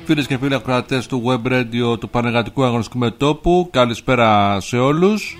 Φίλες και φίλοι ακροατές του Web Radio του Πανεργατικού Αγωνιστικού Μετώπου, καλησπέρα σε όλους.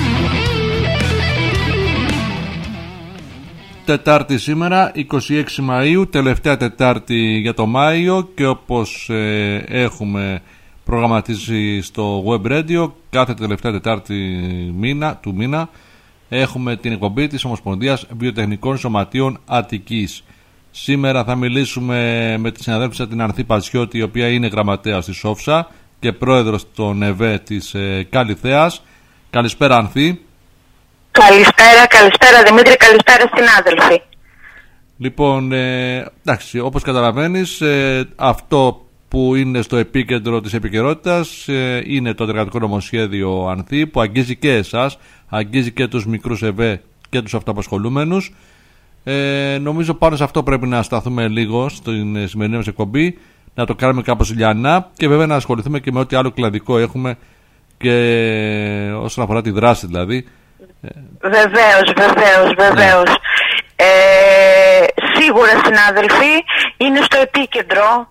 Τετάρτη σήμερα, 26 Μαΐου, τελευταία Τετάρτη για το Μάιο, και όπως έχουμε προγραμματίσει στο Web Radio, κάθε τελευταία Τετάρτη του μήνα έχουμε την εκπομπή της Ομοσπονδίας Βιοτεχνικών Σωματείων Αττικής. Σήμερα θα μιλήσουμε με τη συναδέλφισσα την Ανθή Πατσιώτη, η οποία είναι γραμματέας της ΟΦΣΑ και πρόεδρος των ΕΒΕ της Καλιθέας. Καλησπέρα, Ανθή. Καλησπέρα Δημήτρη, καλησπέρα συνάδελφοι. Λοιπόν, εντάξει, όπως καταλαβαίνεις, αυτό που είναι στο επίκεντρο της επικαιρότητας είναι το εργατικό νομοσχέδιο, Ανθή, που αγγίζει και εσάς, αγγίζει και τους μικρούς ΕΒΕ και τους αυτοαπασχολούμενους. Νομίζω πάνω σε αυτό πρέπει να σταθούμε λίγο στην σημερινή μας εκπομπή, να το κάνουμε κάπως λιανά και βέβαια να ασχοληθούμε και με ό,τι άλλο κλαδικό έχουμε και όσον αφορά τη δράση δηλαδή. Βεβαίως. Σίγουρα, συνάδελφοι, είναι στο επίκεντρο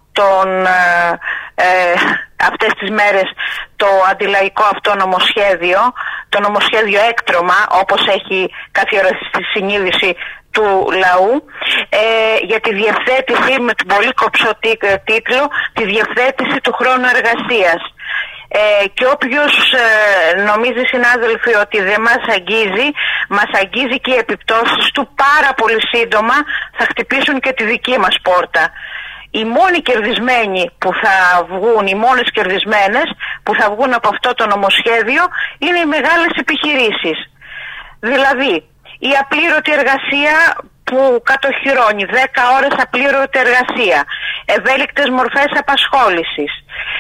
αυτές τις μέρες το αντιλαϊκό αυτό νομοσχέδιο, το νομοσχέδιο έκτρωμα, όπως έχει καθιερωθεί στη συνείδηση του λαού, για τη διευθέτηση, με τον πολύ κοψό τίτλο, τη διευθέτηση του χρόνου εργασίας. Και όποιος νομίζει, συνάδελφοι, ότι δεν μας αγγίζει και οι επιπτώσεις του πάρα πολύ σύντομα θα χτυπήσουν και τη δική μας πόρτα. Οι μόνοι κερδισμένοι που θα βγουν, οι μόνες κερδισμένες που θα βγουν από αυτό το νομοσχέδιο είναι οι μεγάλες επιχειρήσεις. Δηλαδή, η απλήρωτη εργασία που κατοχυρώνει 10 ώρες απλήρωτη εργασία, ευέλικτες μορφές απασχόλησης,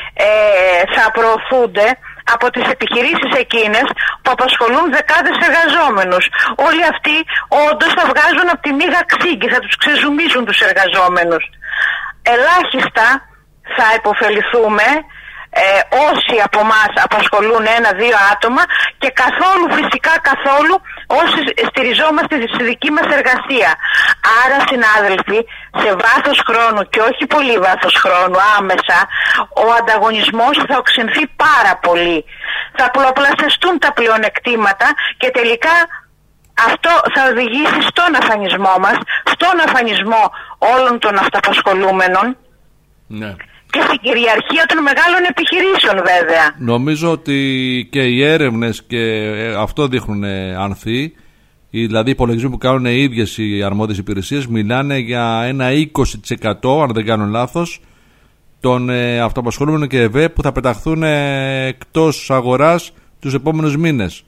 θα προωθούνται από τις επιχειρήσεις εκείνες που απασχολούν δεκάδες εργαζόμενους. Όλοι αυτοί όντως θα βγάζουν από τη μύγα ξύγκη, θα τους ξεζουμίζουν τους εργαζόμενους. Ελάχιστα θα υποφεληθούμε όσοι από εμάς απασχολούν 1-2 άτομα και φυσικά καθόλου όσοι στηριζόμαστε στη δική μας εργασία. Άρα, συνάδελφοι, σε βάθος χρόνου και όχι πολύ βάθος χρόνου, άμεσα, ο ανταγωνισμός θα οξυνθεί πάρα πολύ. Θα πολλαπλασιαστούν τα πλεονεκτήματα και τελικά αυτό θα οδηγήσει στον αφανισμό μας, στον αφανισμό όλων των αυταπασχολούμενων. Ναι. Και στην κυριαρχία των μεγάλων επιχειρήσεων, βέβαια. Νομίζω ότι και οι έρευνες και αυτό δείχνουν, Ανθή, δηλαδή οι υπολογισμοί που κάνουν οι ίδιες οι αρμόδιες υπηρεσίες μιλάνε για ένα 20%, αν δεν κάνω λάθος, των αυτοαπασχολούμενων και ΕΒΕ που θα πεταχθούν εκτός αγοράς τους επόμενους μήνες.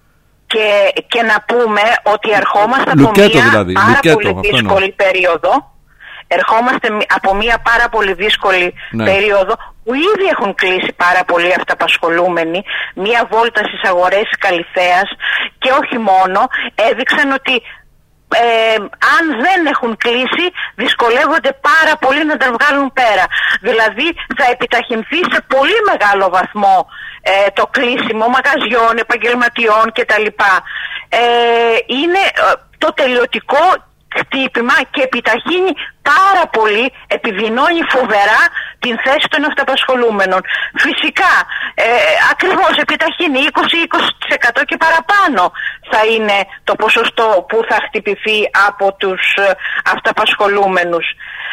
Και να πούμε ότι ερχόμαστε από μια πάρα πολύ δύσκολη περίοδο. Ερχόμαστε από μια πάρα πολύ δύσκολη περίοδο που ήδη έχουν κλείσει πάρα πολλοί αυταπασχολούμενοι. Μια βόλτα στις αγορές της Καλιθέας και όχι μόνο έδειξαν ότι αν δεν έχουν κλείσει δυσκολεύονται πάρα πολύ να τα βγάλουν πέρα. Δηλαδή θα επιταχυνθεί σε πολύ μεγάλο βαθμό το κλείσιμο μαγαζιών, επαγγελματιών κτλ. Είναι το τελειωτικό χτύπημα και επιταχύνει πάρα πολύ, επιδεινώνει φοβερά την θέση των αυταπασχολούμενων. Φυσικά, ακριβώς επιταχύνει 20% και παραπάνω θα είναι το ποσοστό που θα χτυπηθεί από τους αυταπασχολούμενους.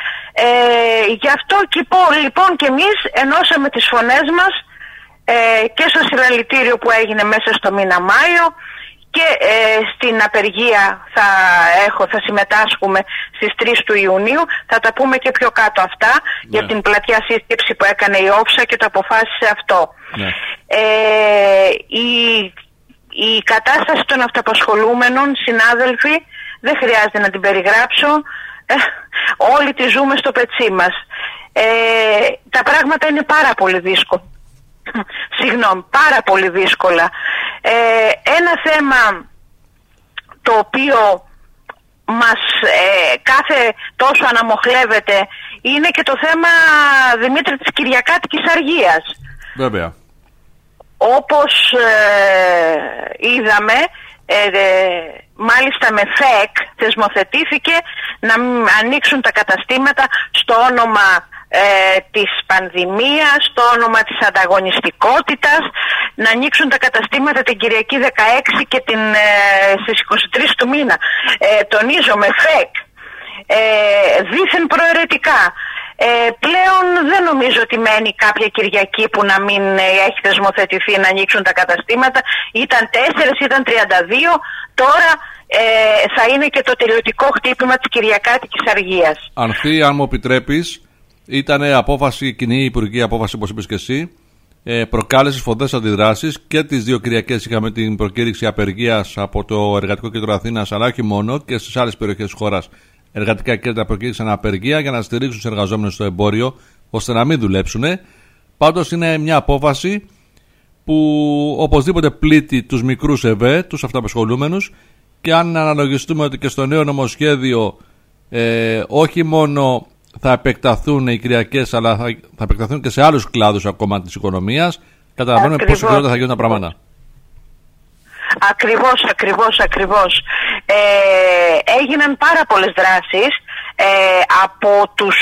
Γι' αυτό λοιπόν και εμείς ενώσαμε τις φωνές μας και στο συλλαλητήριο που έγινε μέσα στο μήνα Μάιο, και στην απεργία θα συμμετάσχουμε στις 3 του Ιουνίου. Θα τα πούμε και πιο κάτω αυτά, για την πλατιά σύσκεψη που έκανε η ΟΦΣΑ και το αποφάσισε αυτό. Η κατάσταση των αυταπασχολούμενων, συνάδελφοι, δεν χρειάζεται να την περιγράψω. Όλοι τη ζούμε στο πετσί μας. Τα πράγματα είναι πάρα πολύ δύσκολα. Πάρα πολύ δύσκολα. Ένα θέμα το οποίο μας κάθε τόσο αναμοχλεύεται είναι και το θέμα, Δημήτρη, της κυριακάτικης αργίας. Βέβαια. Όπως είδαμε, μάλιστα με ΦΕΚ θεσμοθετήθηκε να ανοίξουν τα καταστήματα στο όνομα της πανδημίας, στο όνομα της ανταγωνιστικότητας, να ανοίξουν τα καταστήματα την Κυριακή 16 και στις 23 του μήνα. Τονίζω με ΦΕΚ, δήθεν προαιρετικά. Πλέον δεν νομίζω ότι μένει κάποια Κυριακή που να μην έχει θεσμοθετηθεί να ανοίξουν τα καταστήματα. Ήταν 4, ήταν 32, τώρα θα είναι και το τελειωτικό χτύπημα της Κυριακάτικης Αργίας. Ανθή, αν μου επιτρέπεις, ήταν απόφαση, κοινή υπουργική απόφαση, όπως είπες και εσύ, προκάλεσε σφοδρές αντιδράσεις και τις δύο Κυριακές είχαμε την προκήρυξη απεργίας από το Εργατικό Κέντρο Αθήνας, αλλά όχι μόνο, και στις άλλες περιοχές της χώρας εργατικά κέντρα προκήρυξαν απεργία για να στηρίξουν τους εργαζόμενους στο εμπόριο ώστε να μην δουλέψουν. Πάντως είναι μια απόφαση που οπωσδήποτε πλήττει τους μικρούς ΕΒΕ, τους αυταπασχολούμενους, και αν αναλογιστούμε ότι και στο νέο νομοσχέδιο όχι μόνο θα επεκταθούν οι Κυριακές, αλλά θα επεκταθούν και σε άλλους κλάδους ακόμα της οικονομίας, καταλαβαίνουμε πόσο γρήγορα θα γίνουν τα πράγματα. Ακριβώς. Έγιναν πάρα πολλές δράσεις από τους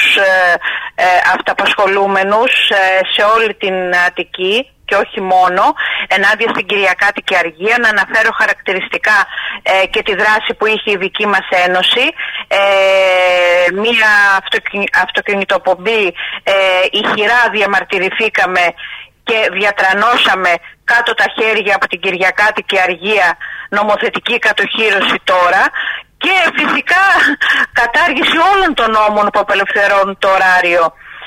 αυταπασχολούμενους σε όλη την Αττική και όχι μόνο, ενάντια στην Κυριακάτικη Αργία. Να αναφέρω χαρακτηριστικά και τη δράση που είχε η δική μας ένωση. Μία αυτοκινητοπομπή ηχηρά διαμαρτυρηθήκαμε και διατρανώσαμε κάτω τα χέρια από την Κυριακάτικη Αργία, νομοθετική κατοχήρωση τώρα, και φυσικά κατάργηση όλων των νόμων που απελευθερώνουν το ωράριο.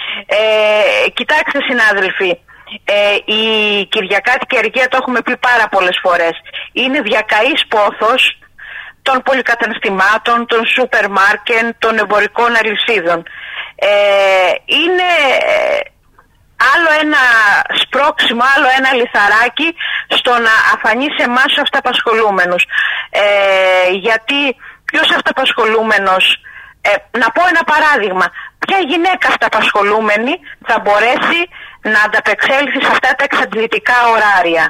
Κοιτάξτε συνάδελφοι, η Κυριακάτικη Αργία, το έχουμε πει πάρα πολλές φορές, είναι διακαής πόθος των πολυκαταστημάτων, των σούπερ μάρκετ, των εμπορικών αλυσίδων. Είναι άλλο ένα σπρώξιμο, άλλο ένα λιθαράκι στο να αφανίσει εμάς τους αυταπασχολούμενους. Γιατί ποιος αυταπασχολούμενος, να πω ένα παράδειγμα, ποια γυναίκα αυταπασχολούμενη θα μπορέσει να ανταπεξέλθει σε αυτά τα εξαντλητικά ωράρια?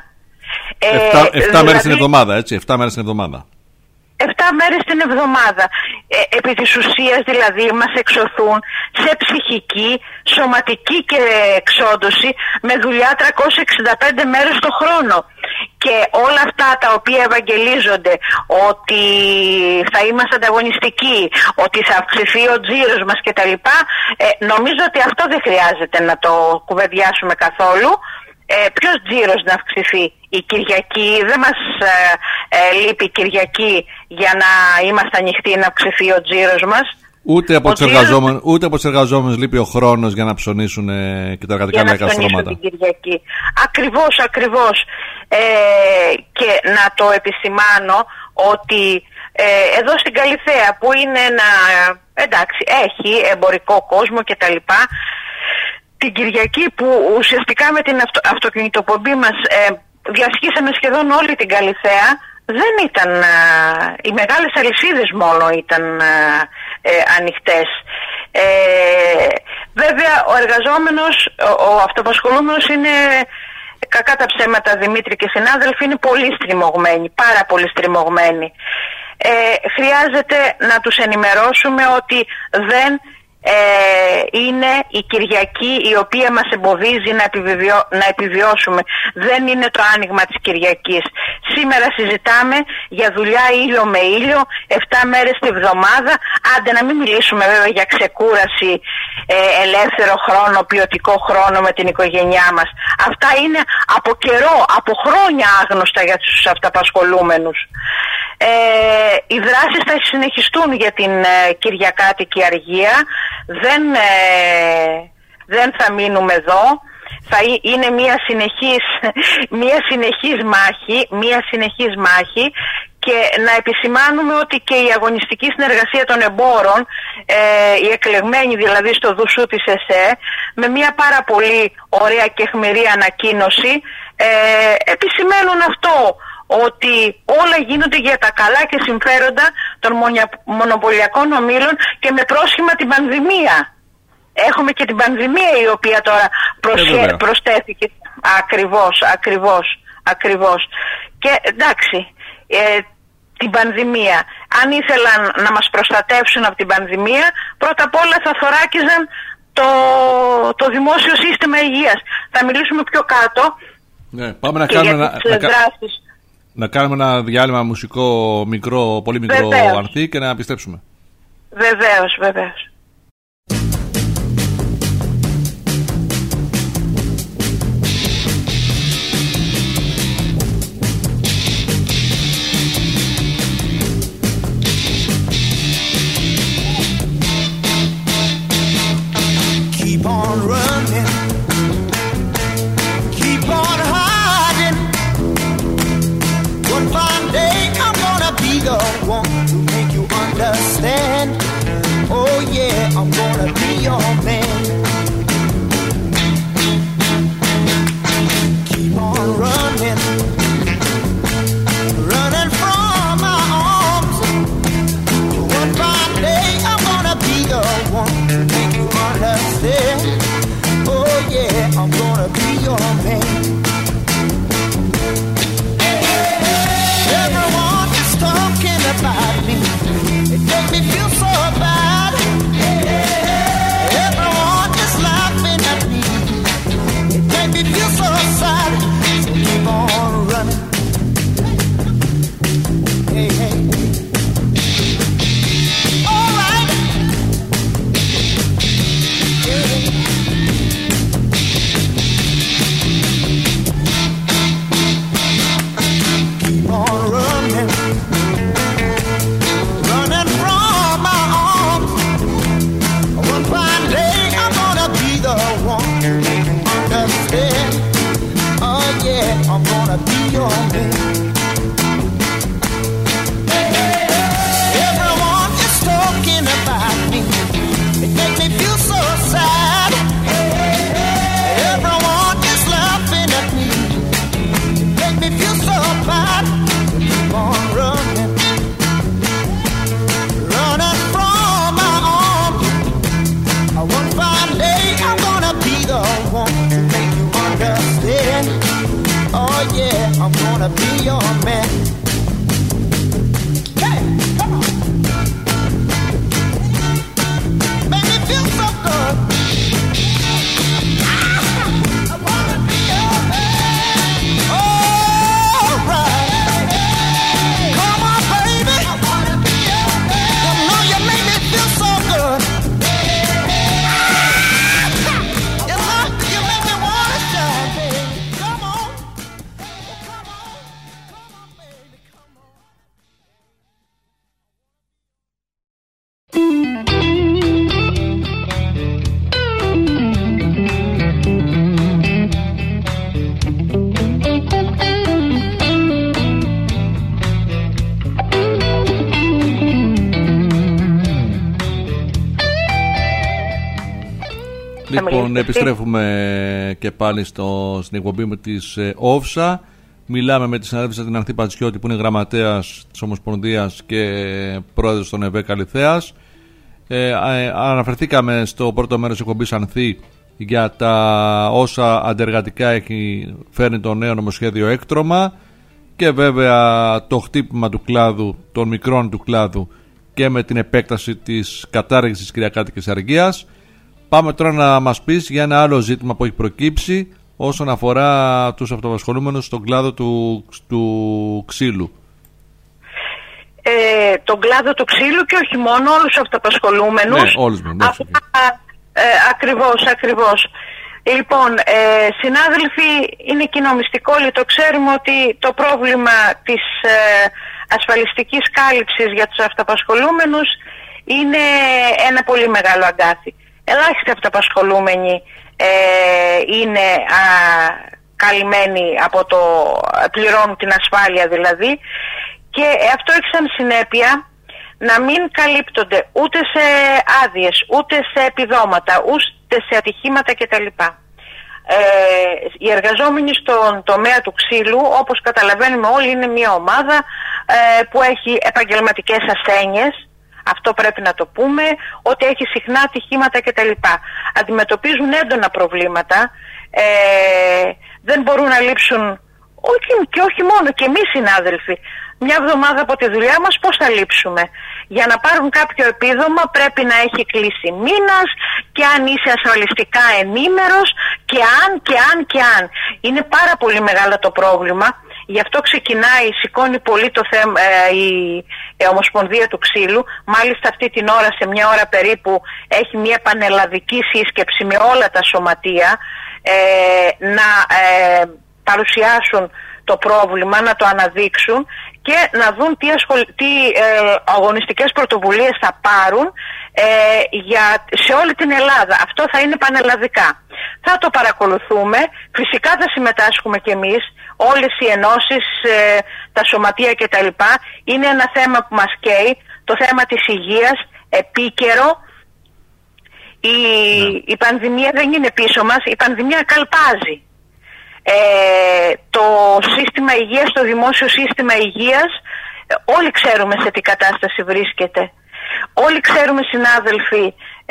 7 μέρες την εβδομάδα, έτσι, 7 μέρες την εβδομάδα. 7 μέρες την εβδομάδα. Επί της ουσίας δηλαδή μας εξωθούν σε ψυχική, σωματική και εξόντωση με δουλειά 365 μέρες το χρόνο. Και όλα αυτά τα οποία ευαγγελίζονται, ότι θα είμαστε ανταγωνιστικοί, ότι θα αυξηθεί ο τζίρος μας κτλ., νομίζω ότι αυτό δεν χρειάζεται να το κουβεντιάσουμε καθόλου. Ποιος τζίρος να αυξηθεί? Η Κυριακή, δεν μας λείπει η Κυριακή για να είμαστε ανοιχτοί να αυξηθεί ο τζίρος μας. Ούτε από τους εργαζόμενους λείπει ο χρόνος για να ψωνίσουν και τα εργατικά λαϊκά στρώματα. Την Κυριακή. Ακριβώς. Και να το επισημάνω ότι εδώ στην Καλιθέα, που είναι εντάξει, έχει εμπορικό κόσμο κτλ., την Κυριακή που ουσιαστικά με την αυτοκινητοπομπή μας διασχίσαμε σχεδόν όλη την Καλιθέα, δεν ήταν, οι μεγάλες αλυσίδες μόνο ήταν ανοιχτές. Βέβαια ο εργαζόμενος, ο αυτοαπασχολούμενος είναι, κακά τα ψέματα Δημήτρη και συνάδελφοι, είναι πολύ στριμωγμένοι, πάρα πολύ στριμωγμένοι. Χρειάζεται να τους ενημερώσουμε ότι δεν είναι η Κυριακή η οποία μας εμποδίζει να επιβιώσουμε. Δεν είναι το άνοιγμα της Κυριακής. Σήμερα συζητάμε για δουλειά ήλιο με ήλιο, 7 μέρες τη βδομάδα. Άντε να μην μιλήσουμε βέβαια για ξεκούραση, ελεύθερο χρόνο, ποιοτικό χρόνο με την οικογένειά μας. Αυτά είναι από καιρό, από χρόνια άγνωστα για τους αυταπασχολούμενους. Οι δράσεις θα συνεχιστούν για την Κυριακάτικη Αργία. Δεν θα μείνουμε εδώ. Θα είναι μια συνεχής μάχη, και να επισημάνουμε ότι και η αγωνιστική συνεργασία των εμπόρων, οι εκλεγμένοι δηλαδή στο δουσού της ΕΣΕ, με μια πάρα πολύ ωραία και αιχμηρή ανακοίνωση, επισημαίνουν αυτό, ότι όλα γίνονται για τα καλά και συμφέροντα των μονοπωλιακών ομίλων και με πρόσχημα την πανδημία. Έχουμε και την πανδημία η οποία τώρα προσθέθηκε. Ακριβώς. Και εντάξει, την πανδημία, αν ήθελαν να μας προστατεύσουν από την πανδημία, πρώτα απ' όλα θα θωράκιζαν το δημόσιο σύστημα υγείας. Θα μιλήσουμε πιο κάτω. Ναι, πάμε να κάνουμε ένα διάλειμμα μουσικό μικρό, πολύ μικρό, Ανθή, και να επιστρέψουμε. Βεβαίως. Keep on running, keep on hiding. One fine day I'm gonna be the one to make you understand. Oh yeah, I'm gonna be your man. Keep on running, running from my arms. One fine day I'm gonna be the one to make you understand. Oh yeah, I'm gonna be your man. Everyone is talking about me. It makes me feel so bad. Everyone is laughing at me. It makes me feel so sad. So keep on running. Hey, hey. All right. Yeah. Keep on running, running from my arms. One fine day I'm gonna be the one to make you understand. Oh yeah, I'm gonna be your man. Everyone is talking about me. It makes me feel so sad. Everyone is laughing at me. It makes me feel so bad. Keep on running, running from my arms. One fine day I'm gonna be the one to make you understand. Oh yeah, I'm gonna be your man. Hey, come on. Make me feel so good. I wanna be your man. All right. Come on, baby. I wanna be your man. You know you make me feel so good. You know you make me wanna shine, baby. Come on. Come on. Come on, baby. Come on. Λοιπόν, επιστρέφουμε και πάλι στην εκπομπή με της Όφσα. Μιλάμε με τη συναδέλφισσα την Ανθή Πατσιώτη, που είναι γραμματέας της Ομοσπονδίας και πρόεδρος των ΕΒΕ Καλυθέας. Αναφερθήκαμε στο πρώτο μέρος της εκπομπής, Ανθή, για τα όσα αντεργατικά έχει φέρνει το νέο νομοσχέδιο έκτρωμα και βέβαια το χτύπημα του κλάδου, των μικρών του κλάδου, και με την επέκταση της κατάργησης της κυριακάτικης αργίας. Πάμε τώρα να μας πεις για ένα άλλο ζήτημα που έχει προκύψει όσον αφορά τους αυτοαπασχολούμενους στον κλάδο του ξύλου. Τον κλάδο του ξύλου και όχι μόνο, όλους τους αυτοαπασχολούμενους. Ναι, όλους με. Ακριβώς. Λοιπόν, συνάδελφοι, είναι κοινομιστικό, το ξέρουμε ότι το πρόβλημα της ασφαλιστικής κάλυψης για τους αυτοαπασχολούμενους είναι ένα πολύ μεγάλο αγκάθι. Ελάχιστοι αυτοαπασχολούμενοι είναι καλυμμένοι από πληρώνουν την ασφάλεια δηλαδή, και αυτό έχει σαν συνέπεια να μην καλύπτονται ούτε σε άδειες, ούτε σε επιδόματα, ούτε σε ατυχήματα κτλ. Οι εργαζόμενοι στον τομέα του ξύλου, όπως καταλαβαίνουμε όλοι, είναι μια ομάδα που έχει επαγγελματικές ασθένειες. Αυτό πρέπει να το πούμε, ότι έχει συχνά ατυχήματα κτλ. Αντιμετωπίζουν έντονα προβλήματα, δεν μπορούν να λείψουν και όχι μόνο, και εμείς συνάδελφοι. Μια εβδομάδα από τη δουλειά μας πώς θα λείψουμε? Για να πάρουν κάποιο επίδομα πρέπει να έχει κλείσει μήνας, και αν είσαι ασφαλιστικά ενήμερος, και αν. Είναι πάρα πολύ μεγάλο το πρόβλημα. Γι' αυτό σηκώνει πολύ το θέμα η Ομοσπονδία του Ξύλου. Μάλιστα αυτή την ώρα, σε μια ώρα περίπου, έχει μια πανελλαδική σύσκεψη με όλα τα σωματεία να παρουσιάσουν το πρόβλημα, να το αναδείξουν και να δουν τι αγωνιστικές πρωτοβουλίες θα πάρουν σε όλη την Ελλάδα. Αυτό θα είναι πανελλαδικά. Θα το παρακολουθούμε, φυσικά θα συμμετάσχουμε κι εμείς, όλες οι ενώσεις, τα σωματεία κτλ. Είναι ένα θέμα που μας καίει, το θέμα της υγείας, επίκαιρο. Η πανδημία δεν είναι πίσω μας, η πανδημία καλπάζει. Το σύστημα υγείας, το δημόσιο σύστημα υγείας, όλοι ξέρουμε σε τι κατάσταση βρίσκεται. Όλοι ξέρουμε, συνάδελφοι,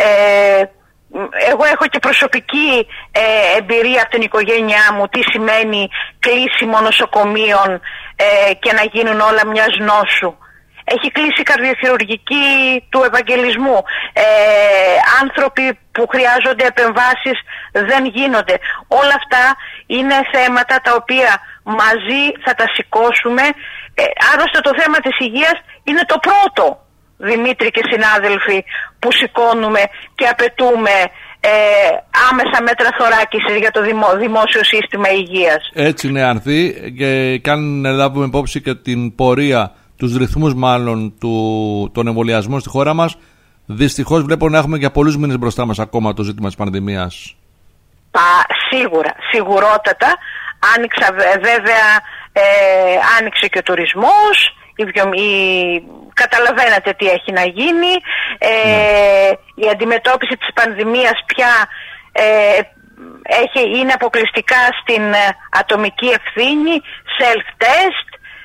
εγώ έχω και προσωπική εμπειρία από την οικογένειά μου τι σημαίνει κλείσιμο νοσοκομείων και να γίνουν όλα μιας νόσου. Έχει κλείσει η καρδιοχειρουργική του Ευαγγελισμού. Άνθρωποι που χρειάζονται επεμβάσεις δεν γίνονται. Όλα αυτά είναι θέματα τα οποία μαζί θα τα σηκώσουμε. Άλλωστε το θέμα της υγείας είναι το πρώτο, Δημήτρη και συνάδελφοι, που σηκώνουμε και απαιτούμε άμεσα μέτρα θωράκισης για το δημόσιο σύστημα υγείας. Έτσι είναι, Ανθή, και αν λάβουμε υπόψη και την πορεία, τους ρυθμούς μάλλον των εμβολιασμών στη χώρα μας, δυστυχώς βλέπω να έχουμε για πολλούς μήνες μπροστά μας ακόμα το ζήτημα της πανδημίας. Σίγουρα, σιγουρότατα. Βέβαια άνοιξε και ο τουρισμός, καταλαβαίνετε τι έχει να γίνει. Η αντιμετώπιση της πανδημίας πια είναι αποκλειστικά στην ατομική ευθύνη, self-test.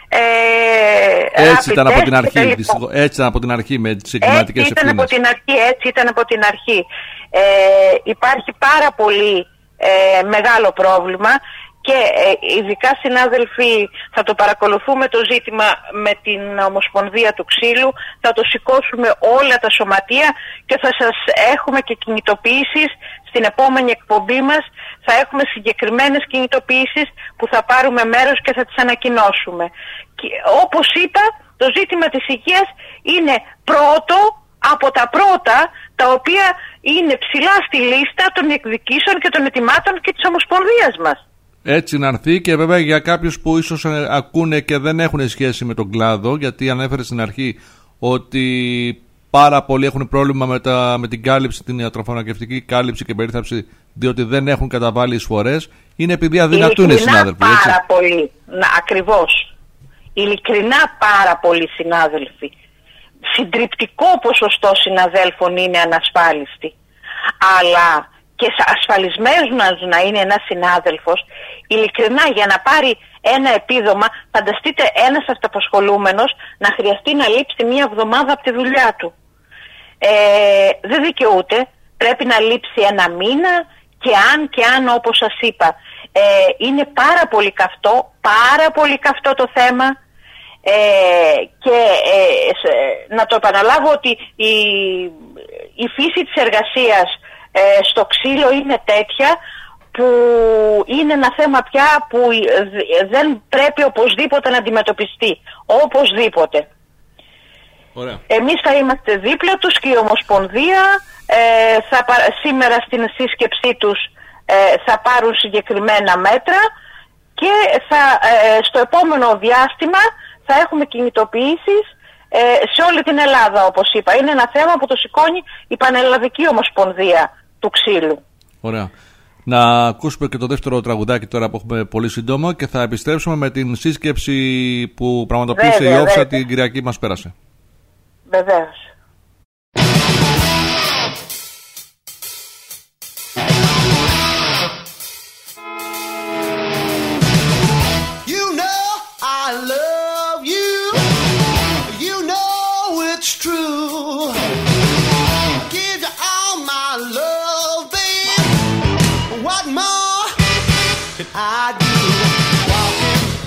Έτσι ήταν από την αρχή. Έτσι ήταν από την αρχή με τις εγκληματικές ευθύνες. Έτσι ήταν από την αρχή. Υπάρχει πάρα πολύ μεγάλο πρόβλημα και ειδικά, συνάδελφοι, θα το παρακολουθούμε το ζήτημα με την Ομοσπονδία του Ξύλου, θα το σηκώσουμε όλα τα σωματεία και θα σας έχουμε και κινητοποιήσεις στην επόμενη εκπομπή μας. Θα έχουμε συγκεκριμένες κινητοποιήσεις που θα πάρουμε μέρος και θα τις ανακοινώσουμε. Και, όπως είπα, το ζήτημα της υγείας είναι πρώτο από τα πρώτα, τα οποία είναι ψηλά στη λίστα των εκδικήσεων και των ετοιμάτων και της Ομοσπονδίας μας. Έτσι να έρθει, και βέβαια για κάποιους που ίσως ακούνε και δεν έχουν σχέση με τον κλάδο, γιατί ανέφερε στην αρχή ότι πάρα πολλοί έχουν πρόβλημα με την κάλυψη, την ιατροφαρμακευτική κάλυψη και περίθαλψη, διότι δεν έχουν καταβάλει εισφορές, είναι επειδή αδυνατούν οι συνάδελφοι. Πάρα πολύ, ακριβώς. Ειλικρινά πάρα πολλοί συνάδελφοι. Συντριπτικό ποσοστό συναδέλφων είναι ανασφάλιστοι. Αλλά και ασφαλισμένος να είναι ένας συνάδελφος, ειλικρινά, για να πάρει ένα επίδομα, φανταστείτε ένας αυτοαπασχολούμενος να χρειαστεί να λείψει μία εβδομάδα από τη δουλειά του. Δεν δικαιούται, πρέπει να λείψει ένα μήνα, και αν όπως σας είπα, είναι πάρα πολύ καυτό το θέμα. Και να το επαναλάβω ότι η φύση της εργασίας στο ξύλο είναι τέτοια που είναι ένα θέμα πια που δεν πρέπει οπωσδήποτε να αντιμετωπιστεί. Οπωσδήποτε. Ωραία. Εμείς θα είμαστε δίπλα τους και η Ομοσπονδία σήμερα στην σύσκεψή τους θα πάρουν συγκεκριμένα μέτρα και στο επόμενο διάστημα θα έχουμε κινητοποιήσεις σε όλη την Ελλάδα, όπως είπα. Είναι ένα θέμα που το σηκώνει η Πανελλαδική Ομοσπονδία του Ξύλου. Ωραία. Να ακούσουμε και το δεύτερο τραγουδάκι τώρα που έχουμε πολύ σύντομα και θα επιστρέψουμε με την σύσκεψη που πραγματοποίησε η Όφσα την Κυριακή μας πέρασε. Βεβαίως. I do walking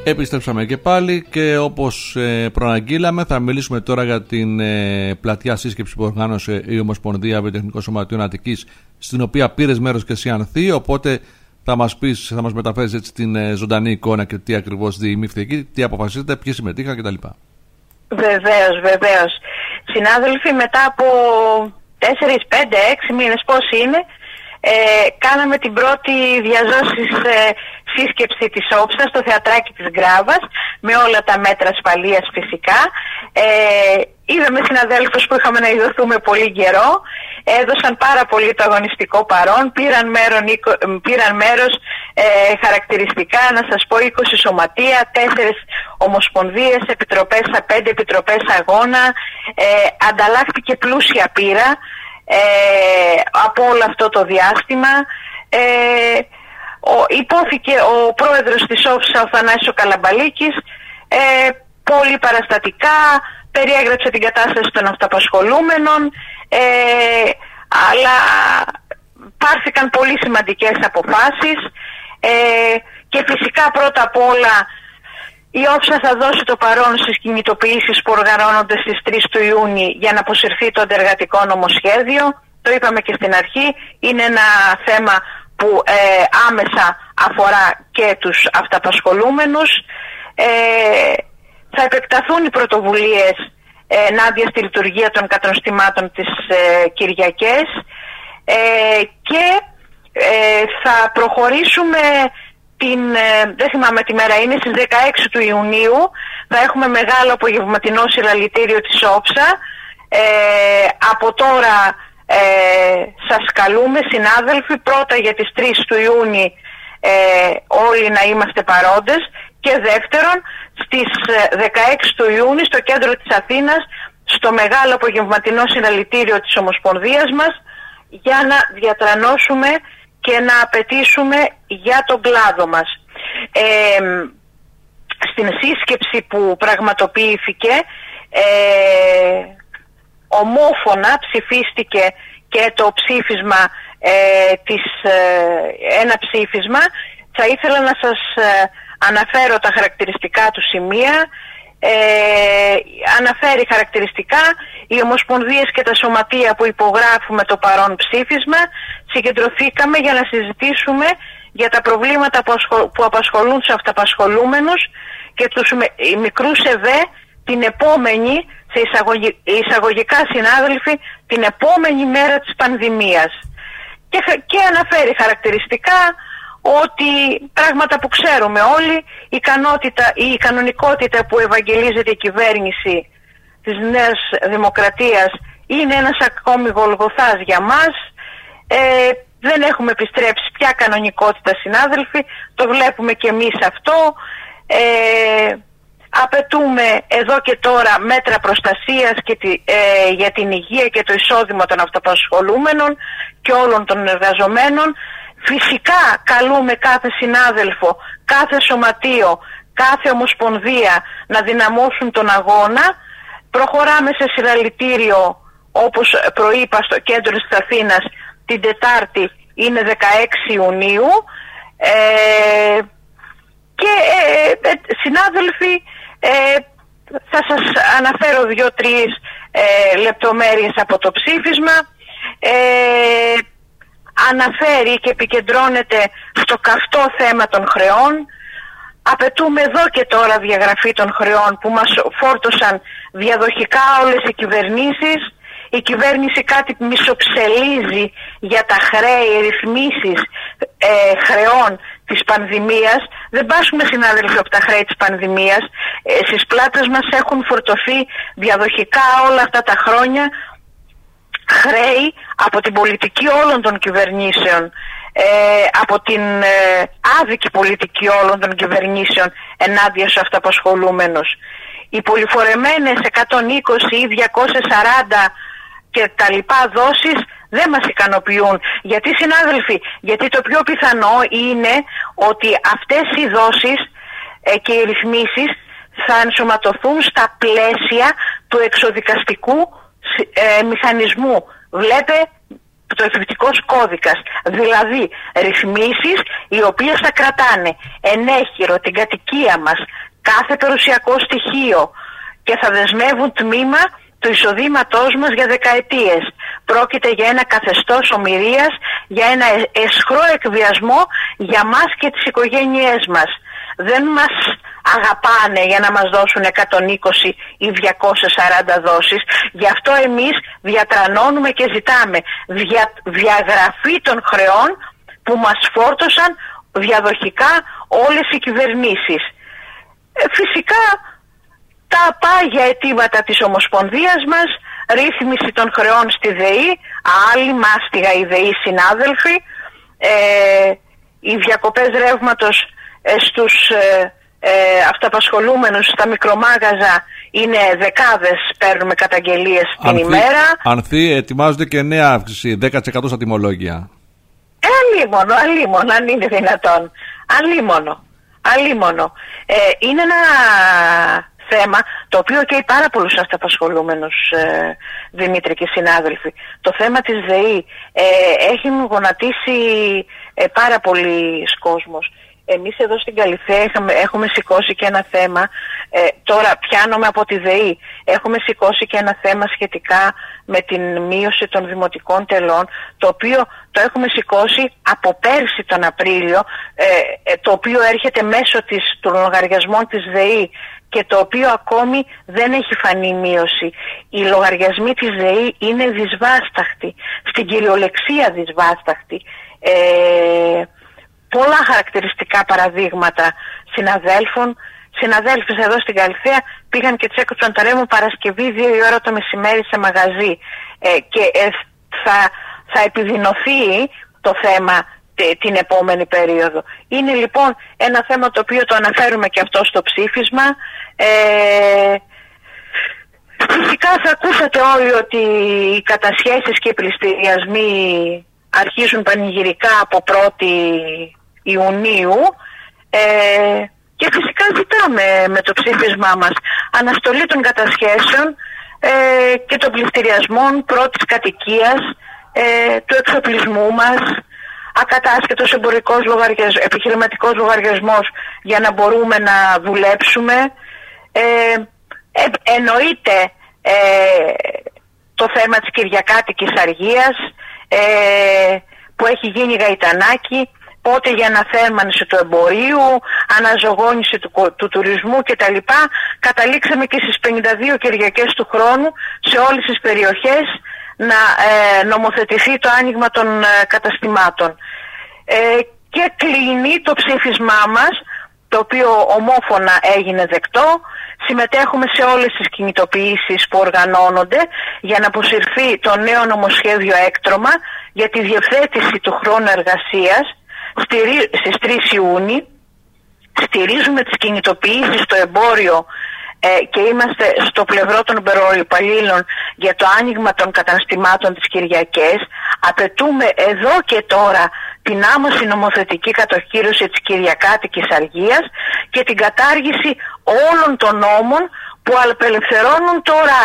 Επιστρέψαμε και πάλι και όπως προαναγγείλαμε θα μιλήσουμε τώρα για την πλατιά σύσκεψη που οργάνωσε η Ομοσπονδία Βιοτεχνικών Σωματείων Αττικής, στην οποία πήρες μέρος και εσύ, Ανθή, οπότε θα μας μεταφέρεις έτσι την ζωντανή εικόνα και τι ακριβώς διημήφθη εκεί, τι αποφασίζετε, ποιοι συμμετείχαν κτλ. Βεβαίως. Συνάδελφοι, μετά από 4, 5, 6 μήνες πώς είναι, κάναμε την πρώτη διαζώσης σύσκεψη της Όψα στο θεατράκι της Γκράβας, με όλα τα μέτρα ασφαλείας φυσικά. Είδαμε συναδέλφους που είχαμε να ειδωθούμε πολύ καιρό, έδωσαν πάρα πολύ το αγωνιστικό παρόν, πήραν μέρος χαρακτηριστικά, να σας πω, 20 σωματεία, 4 ομοσπονδίες, επιτροπές, 5 επιτροπές αγώνα, ανταλλάχθηκε πλούσια πείρα από όλο αυτό το διάστημα. Υπόθηκε ο πρόεδρος της Όψα, ο Θανάσης Καλαμπαλίκης, πολύ παραστατικά περιέγραψε την κατάσταση των αυταπασχολούμενων, αλλά πάρθηκαν πολύ σημαντικές αποφάσεις και φυσικά πρώτα απ' όλα η Όψα θα δώσει το παρόν στις κινητοποιήσεις που οργανώνονται στις 3 του Ιούνιου για να αποσυρθεί το αντεργατικό νομοσχέδιο. Το είπαμε και στην αρχή, είναι ένα θέμα που άμεσα αφορά και τους αυταπασχολούμενους. Θα επεκταθούν οι πρωτοβουλίες ενάντια στη λειτουργία των κατροστημάτων τις Κυριακές και θα προχωρήσουμε δεν θυμάμαι τι μέρα είναι, στις 16 του Ιουνίου θα έχουμε μεγάλο απογευματινό συλλαλητήριο της Όψα. Από τώρα σας καλούμε, συνάδελφοι, πρώτα για τις 3 του Ιούνιου όλοι να είμαστε παρόντες, και δεύτερον στις 16 του Ιούνιου στο κέντρο της Αθήνας, στο μεγάλο απογευματινό συλλαλητήριο της Ομοσπονδίας μας, για να διατρανώσουμε και να απαιτήσουμε για τον κλάδο μας. Στην σύσκεψη που πραγματοποιήθηκε, ομόφωνα ψηφίστηκε και το ψήφισμα ένα ψήφισμα. Θα ήθελα να σας αναφέρω τα χαρακτηριστικά του σημεία. Αναφέρει χαρακτηριστικά: οι ομοσπονδίες και τα σωματεία που υπογράφουμε το παρόν ψήφισμα συγκεντρωθήκαμε για να συζητήσουμε για τα προβλήματα που απασχολούν τους αυταπασχολούμενους και τους μικρούς ΕΒΕ την επόμενη, σε εισαγωγικά συνάδελφοι, την επόμενη μέρα της πανδημίας. Και αναφέρει χαρακτηριστικά ότι πράγματα που ξέρουμε όλοι, η κανονικότητα που ευαγγελίζεται η κυβέρνηση της Νέας Δημοκρατίας είναι ένας ακόμη Γολγοθάς για μας. Δεν έχουμε επιστρέψει πια κανονικότητα, συνάδελφοι, το βλέπουμε και εμείς αυτό. Απαιτούμε εδώ και τώρα μέτρα προστασίας για την υγεία και το εισόδημα των αυταπασχολούμενων και όλων των εργαζομένων. Φυσικά καλούμε κάθε συνάδελφο, κάθε σωματείο, κάθε ομοσπονδία να δυναμώσουν τον αγώνα. Προχωράμε σε συλλαλητήριο, όπως προείπα, στο κέντρο της Αθήνας την Τετάρτη, είναι 16 Ιουνίου. Και συνάδελφοι, θα σας αναφέρω 2-3 λεπτομέρειες από το ψήφισμα. Αναφέρει και επικεντρώνεται στο καυτό θέμα των χρεών. Απαιτούμε εδώ και τώρα διαγραφή των χρεών που μας φόρτωσαν διαδοχικά όλες οι κυβερνήσεις. Η κυβέρνηση κάτι μισοψελίζει για τα χρέη, ρυθμίσεις χρεών της πανδημίας. Δεν πάσουμε, συνάδελφοι, από τα χρέη της πανδημίας. Στις πλάτες μας έχουν φορτωθεί διαδοχικά όλα αυτά τα χρόνια χρέη από την πολιτική όλων των κυβερνήσεων, από την άδικη πολιτική όλων των κυβερνήσεων ενάντια στους αυταπασχολούμενους. Οι πολυφορεμένες 120 ή 240 και τα λοιπά δόσεις δεν μας ικανοποιούν. Γιατί, συνάδελφοι, γιατί το πιο πιθανό είναι ότι αυτές οι δόσεις και οι ρυθμίσεις θα ενσωματωθούν στα πλαίσια του εξοδικαστικού μηχανισμού. πρωτοεφηβητικός κώδικας, δηλαδή ρυθμίσεις οι οποίες θα κρατάνε ενέχειρο την κατοικία μας, κάθε περιουσιακό στοιχείο και θα δεσμεύουν τμήμα του εισοδήματός μας για δεκαετίες. Πρόκειται για ένα καθεστώς ομηρίας, για ένα αισχρό εκβιασμό για μας και τις οικογένειές μας. Δεν μας αγαπάνε για να μας δώσουν 120 ή 240 δόσεις. Γι' αυτό εμείς διατρανώνουμε και ζητάμε διαγραφή των χρεών που μας φόρτωσαν διαδοχικά όλες οι κυβερνήσεις. Φυσικά τα πάγια αιτήματα της Ομοσπονδίας μας, ρύθμιση των χρεών στη ΔΕΗ, άλλη μάστιγα οι ΔΕΗ συνάδελφοι, οι διακοπές ρεύματος στους αυταπασχολούμενους στα μικρομάγαζα είναι δεκάδες, παίρνουμε καταγγελίες την ημέρα. Ανθή, ετοιμάζονται και νέα αύξηση, 10% στα τιμολόγια. Αλίμονο, αν είναι δυνατόν. Αλίμονο. Είναι ένα θέμα το οποίο καίει πάρα πολλούς αυταπασχολούμενους, Δημήτρη και συνάδελφοι. Το θέμα της ΔΕΗ έχει γονατίσει πάρα πολλοί κόσμος. Εμείς εδώ στην Καλυθέα έχουμε σηκώσει και ένα θέμα, τώρα πιάνομαι από τη ΔΕΗ, έχουμε σηκώσει και ένα θέμα σχετικά με την μείωση των δημοτικών τελών, το οποίο το έχουμε σηκώσει από πέρσι τον Απρίλιο, το οποίο έρχεται μέσω των λογαριασμών της ΔΕΗ και το οποίο ακόμη δεν έχει φανεί μείωση. Οι λογαριασμοί της ΔΕΗ είναι δυσβάσταχτοι, στην κυριολεξία δυσβάσταχτοι. Πολλά χαρακτηριστικά παραδείγματα συναδέλφους εδώ στην Καλυθέα πήγαν και τσέκοψαν το ρεύμα Παρασκευή 2 η ώρα το μεσημέρι σε μαγαζί, και θα επιδεινωθεί το θέμα την επόμενη περίοδο. Είναι λοιπόν ένα θέμα το οποίο το αναφέρουμε και αυτό στο ψήφισμα. Φυσικά θα ακούσατε όλοι ότι οι κατασχέσεις και οι πληστηριασμοί αρχίζουν πανηγυρικά από 1η Ιουνίου, και φυσικά ζητάμε με το ψήφισμά μας αναστολή των κατασχέσεων και των πληστηριασμών πρώτης κατοικίας, του εξοπλισμού μας, ακατάσχετος επιχειρηματικός λογαριασμός για να μπορούμε να δουλέψουμε. Εννοείται το θέμα της κυριακάτικης αργίας που έχει γίνει γαϊτανάκι, πότε για αναθέρμανση του εμπορίου, αναζωογόνηση του τουρισμού κτλ. Καταλήξαμε και στις 52 Κυριακές του χρόνου σε όλες τις περιοχές να νομοθετηθεί το άνοιγμα των καταστημάτων. Και κλείνει το ψήφισμά μας, το οποίο ομόφωνα έγινε δεκτό. Συμμετέχουμε σε όλες τις κινητοποιήσεις που οργανώνονται για να αποσυρθεί το νέο νομοσχέδιο έκτρωμα για τη διευθέτηση του χρόνου εργασίας στις 3 Ιούνιου. Στηρίζουμε τις κινητοποιήσεις στο εμπόριο και είμαστε στο πλευρό των υπαλλήλων για το άνοιγμα των καταστημάτων τις Κυριακές. Απαιτούμε εδώ και τώρα την άμεση νομοθετική κατοχύρωση της κυριακάτικης αργίας και την κατάργηση όλων των νόμων που απελευθερώνουν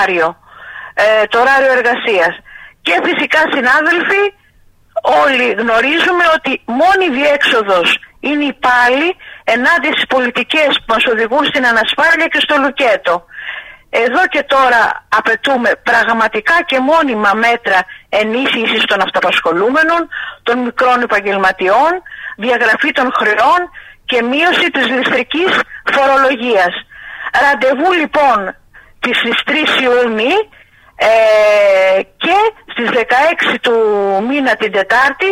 το ωράριο εργασίας. Και φυσικά, συνάδελφοι, όλοι γνωρίζουμε ότι μόνη διέξοδος είναι η πάλι ενάντια στις πολιτικές που μας οδηγούν στην ανασφάλεια και στο λουκέτο. Εδώ και τώρα απαιτούμε πραγματικά και μόνιμα μέτρα ενίσχυσης των αυταπασχολούμενων, των μικρών επαγγελματιών, διαγραφή των χρεών και μείωση της ληστρικής φορολογίας. Ραντεβού λοιπόν στις 3 Ιουνίου και στις 16 του μήνα την Τετάρτη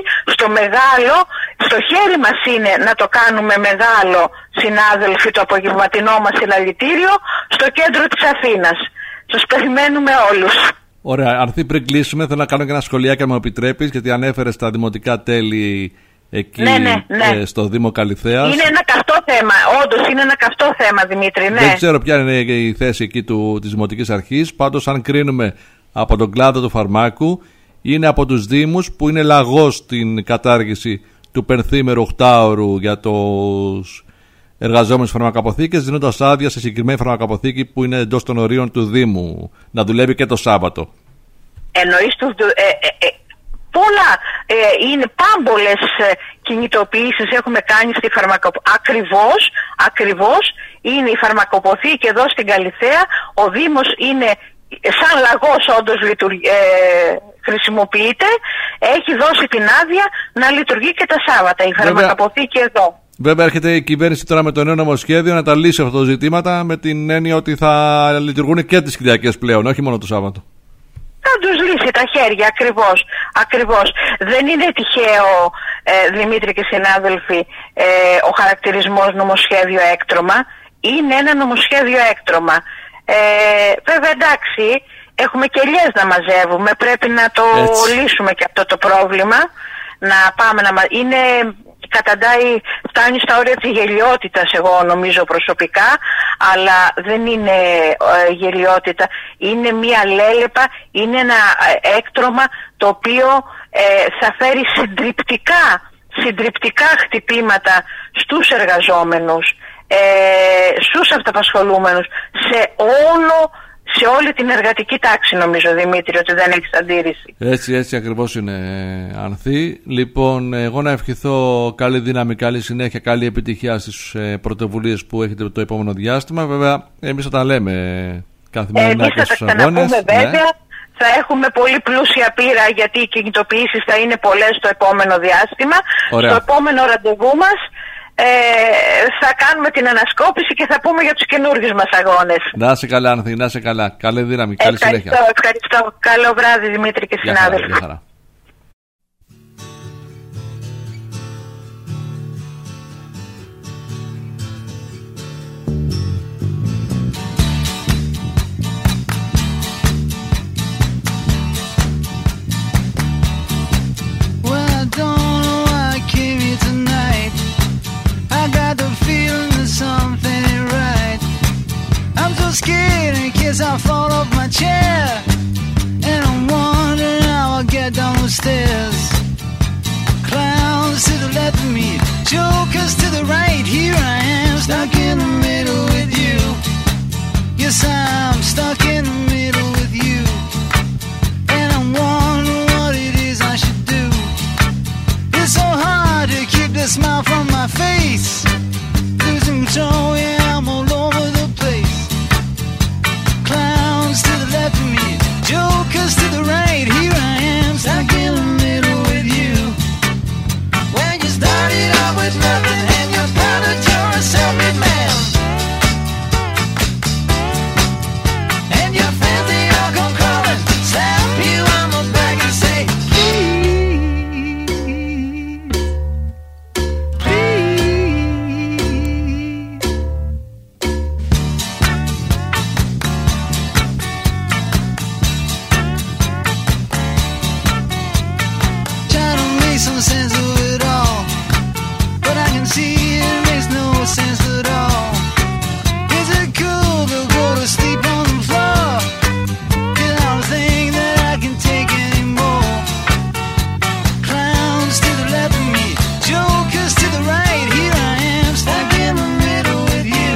στο χέρι μας είναι να το κάνουμε μεγάλο, συνάδελφοι, το απογευματινό μας συλλαλητήριο στο κέντρο της Αθήνας. Σας περιμένουμε όλους. Ωραία, Ανθή, πριν κλείσουμε θέλω να κάνω και ένα σχολιάκι αν μου επιτρέπεις, γιατί ανέφερες τα δημοτικά τέλη εκεί. Ναι. Στο Δήμο Καλυθέας. Είναι ένα καυτό θέμα, όντως είναι ένα καυτό θέμα, Δημήτρη. Ναι. Δεν ξέρω ποια είναι η θέση εκεί της Δημοτικής Αρχής, πάντως αν κρίνουμε από τον κλάδο του φαρμάκου, είναι από τους Δήμους που είναι λαγός στην κατάργηση του πενθήμερου 8ωρου για τους εργαζόμενους φαρμακαποθήκες, δίνοντας άδεια σε συγκεκριμένη φαρμακαποθήκη που είναι εντός των ορίων του Δήμου να δουλεύει και το Σάββατο. Εννοείς πού πολλά, είναι πάμπολες κινητοποιήσεις έχουμε κάνει στη ακριβώς είναι η φαρμακοποθήκη εδώ στην Καλιθέα. Ο Δήμος είναι σαν λαγός, όντως χρησιμοποιείται, έχει δώσει την άδεια να λειτουργεί και τα Σάββατα η φαρμακοποθήκη εδώ. Βέβαια έρχεται η κυβέρνηση τώρα με το νέο νομοσχέδιο να τα λύσει αυτά τα ζητήματα, με την έννοια ότι θα λειτουργούν και τις Κυριακές πλέον, όχι μόνο το Σάββατο. Θα τους λύσει τα χέρια, ακριβώς. Δεν είναι τυχαίο, Δημήτρη και συνάδελφοι, ο χαρακτηρισμός νομοσχέδιο έκτρωμα. Είναι ένα νομοσχέδιο έκτρωμα. Βέβαια, εντάξει, έχουμε και ελιές να μαζεύουμε, πρέπει να το λύσουμε και αυτό το πρόβλημα. Να πάμε είναι... φτάνει στα όρια της γελιότητας, εγώ νομίζω προσωπικά, αλλά δεν είναι γελιότητα, είναι μία λέλεπα, είναι ένα έκτρωμα το οποίο θα φέρει συντριπτικά χτυπήματα στους εργαζόμενους, στους αυταπασχολούμενους, σε όλη την εργατική τάξη, νομίζω, Δημήτρη, ότι δεν έχεις αντίρρηση. Έτσι ακριβώς είναι, Ανθή. Λοιπόν, εγώ να ευχηθώ καλή δύναμη, καλή συνέχεια, καλή επιτυχία στις πρωτοβουλίες που έχετε το επόμενο διάστημα. Βέβαια, εμείς θα τα λέμε καθημερινά και στους αγώνες. Βέβαια. Θα έχουμε πολύ πλούσια πείρα, γιατί οι κινητοποιήσεις θα είναι πολλές στο επόμενο διάστημα. Ωραία. Στο επόμενο ραντεβού μας θα κάνουμε την ανασκόπηση και θα πούμε για τους καινούργιους μας αγώνες. Να είσαι καλά, Ανθή, να είσαι καλά. Καλή δύναμη, καλή συνέχεια. Ευχαριστώ. Καλό βράδυ, Δημήτρη και συνάδελφοι. Γεια χαρά. Something ain't right. I'm so scared in case I fall off my chair, and I'm wondering how I'll get down the stairs. Clowns to the left of me, jokers to the right. Here I am, stuck in the middle with you. Yes, I'm stuck in the middle with you, and I'm wondering what it is I should do. It's so hard to keep the smile from my face. Losing control, yeah, I'm all over the place. Clowns to the left of me, jokers to the right. Here I am, stuck in the middle with you. When you started out with nothing and you're proud that you're a self-made man, and your friends, they all come crawling, slap you on the back and say, some sense of it all, but I can see it makes no sense at all. Is it cool to go to sleep on the floor? 'Cause I don't think that I can take anymore. Clowns to the left of me, jokers to the right. Here I am, stuck in the middle with you.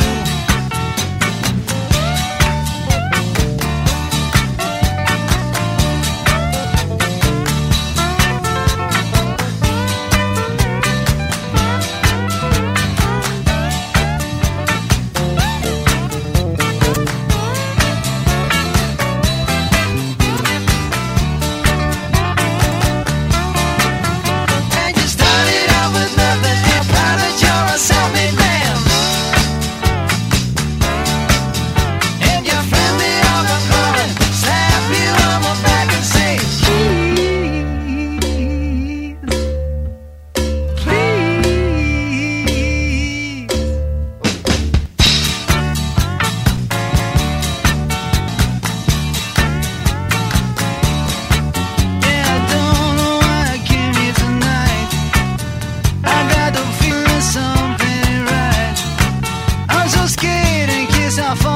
I fall